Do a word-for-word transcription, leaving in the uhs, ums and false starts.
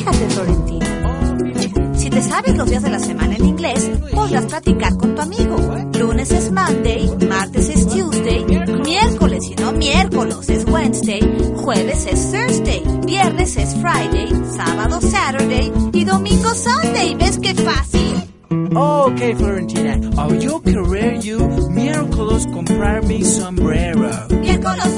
Relájate, Florentino. Si te sabes los días de la semana en inglés, podrás platicar con tu amigo. Lunes es Monday, martes es Tuesday, miércoles y no miércoles es Wednesday, jueves es Thursday, viernes es Friday, sábado Saturday y domingo Sunday. ¿Ves qué fácil? Oh, okay, Florentina. Oh, yo querer you miércoles comprar mi sombrero. Miércoles